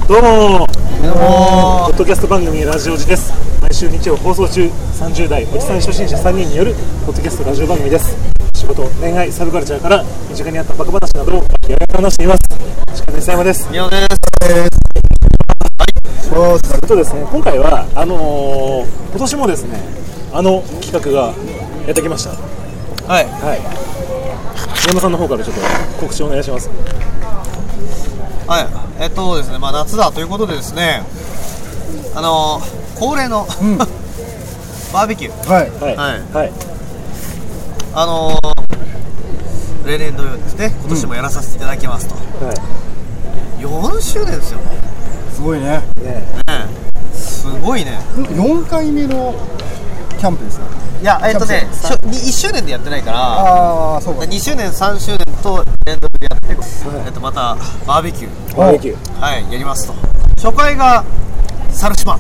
どうもポッドキャスト番組ラジオジです。毎週日曜放送中、30代おじさん初心者3人によるポッドキャストラジオ番組です。仕事、恋愛、サブカルチャーから身近にあったバカ話などをやや話しています。近根さやまです。 宮尾です。 ですね、今回は今年もですね、企画がやってきました。はい。宮山さんの方からちょっと告知お願いします。 はい。ですね、夏だということでですね、恒例の、バーベキュー。例年同様ですね、今年もやらさせていただきますと。4周年ですよ。 すごいね。 すごいね。 4回目のキャンプですか？ いや、1周年でやってないから、 そうか。 2周年、3周年と連続でやって、またバーベキュー、やりますと。初回が猿島。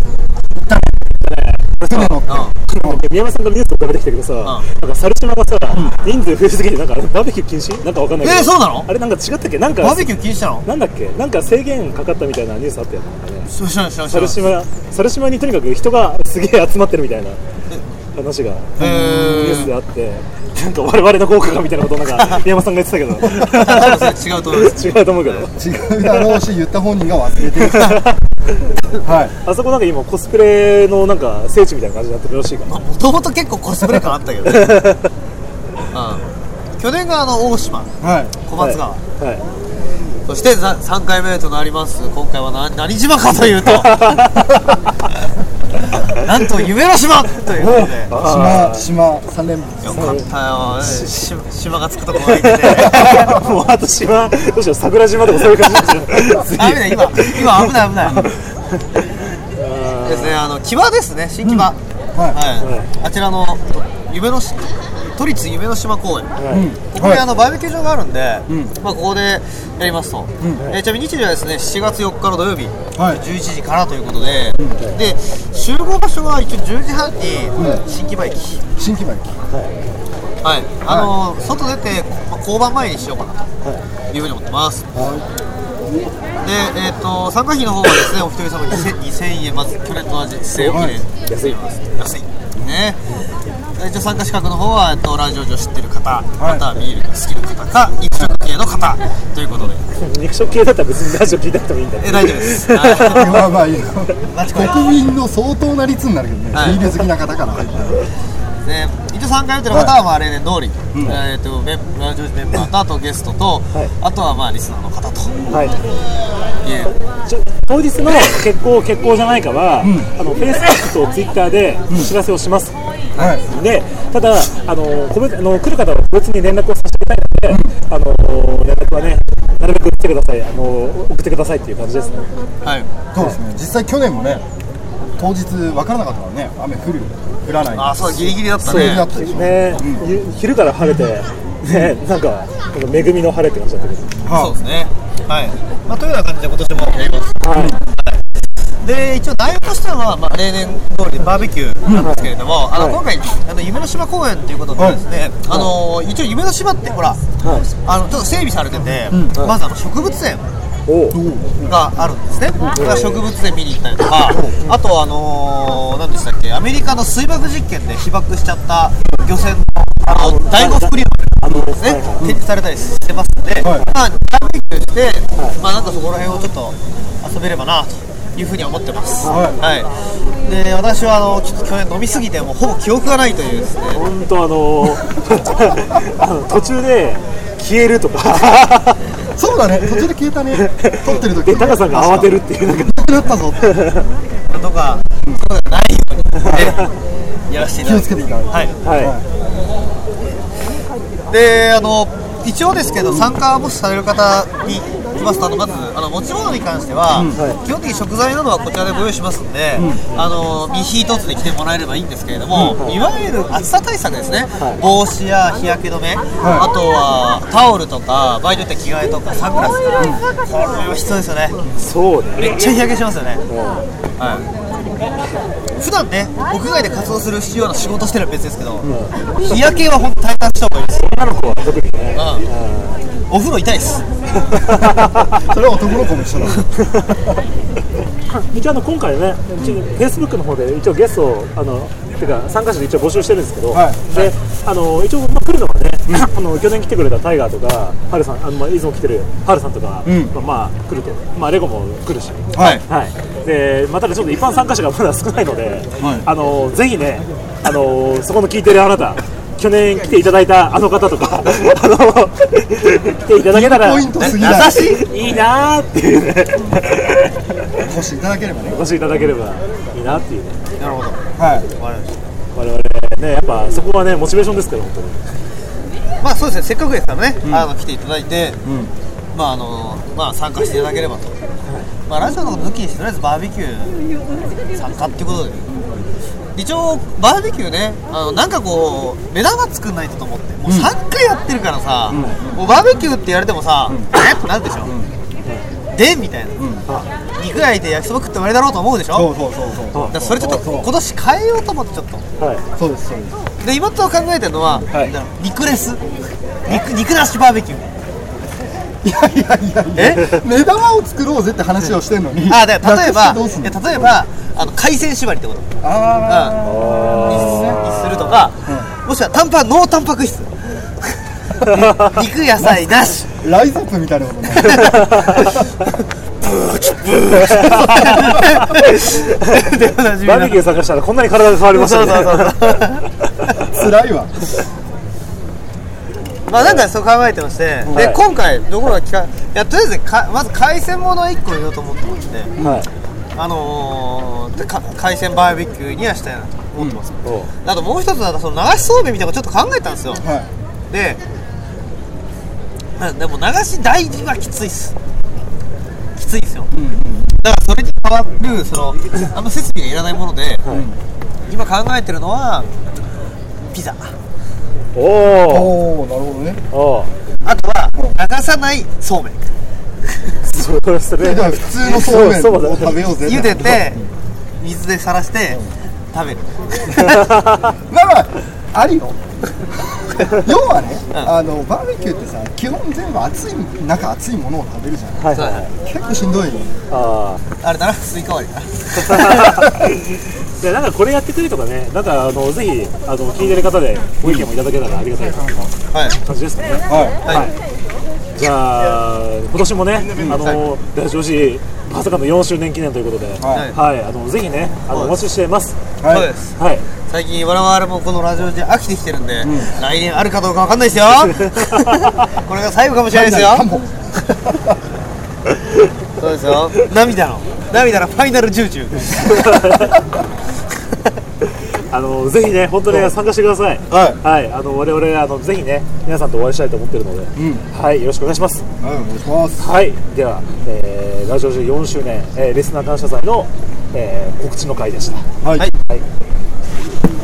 宮山さんがニュースを食べてきたけどさ、なんか猿島がさ、人数増えすぎてなんかバーベキュー禁止なんかわかんないけど。 そうなの？ あれなんか違ったっけ？なんかバーベキュー禁止したの？ なんだっけ？なんか制限かかったみたいなニュースあったよね。猿島にとにかく人がすげえ集まってるみたいな話がニュースであって、なんか我々の効果がみたいなことをなんか宮山さんが言ってたけど違うと思います。 違うと思うけど違うだろうし、言った本人が忘れてるあそこなんか今コスプレのなんか聖地みたいな感じになってるらしいから。 もともと結構コスプレ感あったけど去年が大島、小松川、そして3回目となります。今回は何島かというとなんと夢の島ということで、 島3連発。 よかったよ。島がつくとこまで行っててもうあと島どうしよう、桜島とかそういう感じになっちゃう。 今危ないですね。木場ですね、新木場、あちらの都立夢の島公園、ここにバーベキュー場があるんで、ここでやりますと。ちなみに日時はですね、7月4日の土曜日、11時からということで、で集合場所は一応10時半に新木場駅、外出て交番前にしようかなというふうに思ってます。で、参加費の方はですね、お一人様2000円、まず去年と同じ据え置きで安いね。一応参加資格の方はラジオ上知ってる方、またはビールが好きな方か肉食系の方ということで。 肉食系だったら別にラジオ聞いたってもいいんだけど。 大丈夫です。 国民の相当な率になるけどね、ビール好きな方から入ったね。一応参加予定の方は例年通り、ラジオメンバーとあとゲストと、あとはリスナーの方と、 当日の結構じゃないかは、Facebook と Twitter でお知らせをします。でただ来る方は個別に連絡をさせていただいたので、連絡はね、なるべく送ってくださいっていう感じですね。 そうですね。実際去年もね、当日分からなかったからね、雨降らない。 そう、ギリギリだったね。 昼から晴れてね、なんか恵みの晴れって感じだったけど。 そうですね。というような感じで今年もやります。で一応内容としては、例年通りバーベキューなんですけれども、今回夢の島公園ということでですね、一応夢の島ってほら、ちょっと整備されてて、まず植物園があるんですね。植物園見に行ったりとか、あと何でしたっけ、アメリカの水爆実験で被爆しちゃった漁船の第5福竜丸ですね、展示されたりしてますので、バーベキューして、なんかそこら辺をちょっと遊べればなというふうに思ってます。で私はちょっと去年飲みすぎてもうほぼ記憶がないというですね。 本当途中で消えるとかそうだね、途中で消えたね。撮ってる時でタカさんが慌てるっていう、 なったぞとか、そうじゃないようにやらせていただきます。 気をつけていただいて。 で一応ですけど、参加もしされる方にいますと、まず持ち物に関しては、基本的に食材などはこちらでご用意しますので、身一つで来てもらえればいいんですけれども、いわゆる暑さ対策ですね、帽子や日焼け止め、あとはタオルとか場合によっては着替えとかサングラス、これは必要ですよね。 そうね、 めっちゃ日焼けしますよね。普段ね、屋外で活動するような仕事してるのは別ですけど、日焼けは本当に対策した方がいいです。 女の子は特にね。 お風呂痛いですそれは男の子も一緒だ一応今回ね、Facebook の方で一応ゲストをてか参加者で一応募集してるんですけど、 はい、 で一応、来るのはね、去年来てくれたタイガーとかハルさん、いつも来てるハルさんとか、来ると、レゴも来るし、 はいはい、でただちょっと一般参加者がまだ少ないので、はい、ぜひね、そこの聞いてるあなた、去年来ていただいたあの方とか来ていただけたらポイントすぎないいいなーっていうねお越しいただければね、 お越しいただければいいなっていうね。 なるほど、 はい、 我々ね、やっぱそこはねモチベーションですから本当に。 まあそうですね、せっかくですからね、来ていただいて、参加していただければと、ラジオのこと抜きにしてとりあえずバーベキュー参加っていうことで、一応バーベキューね、なんかこう目玉作んないとと思って、もう3回やってるからさ、もうバーベキューって言われてもさ、ってなるでしょ、でみたいな、肉焼いて焼きそば食って終わりだろうと思うでしょ。 そうだからそれちょっと今年変えようと思ってちょっと、 はい、そうですで今と考えてるのは、肉レス、肉なしバーベキュー。 いや目玉を作ろうぜって話をしてんのに、 例えば海鮮縛りってことにするとか、もしくはノータンパク質肉野菜なしライズアップみたいなことねバーベキュー参加したらこんなに体が変わりましたね。 辛いわ。 なんかそう考えてまして、で今回どころかとりあえずまず海鮮もの1個入れようと思ってまして、海鮮バーベキューにはしたいなと思ってます。あともう一つはその流しそうめんみたいなことちょっと考えたんですよ。でも流し大事はきついっす。きついですよ。だからそれに代わるあんま設備がいらないもので、今考えてるのはピザ。 おお、なるほどね。 あとは流さないそうめん。 普通のそうめんを食べようぜ。 茹でて水でさらして食べる。 ありよ。要はね、バーベキューってさ、基本全部熱いものを食べるじゃない。結構しんどいよ。 あれだな、スイカ割りだ。 でなんかこれやってくれとかね、なんかぜひ聞いてる方でご意見もいただけたらありがたい感じですかね。じゃあ今年もね、ラジオ G まさかの4周年記念ということで、ぜひねお待ちしています。 そうです。最近我々もこのラジオ G 飽きてきてるんで、来年あるかどうかわかんないですよ。これが最後かもしれないですよ。そうですよ。涙のファイナルジュージュぜひね本当に参加してください。我々ぜひね皆さんとお会いしたいと思っているので、よろしくお願いします。 お願いします。 では、ラジオ G 4周年、リスナー感謝祭の、告知の会でした。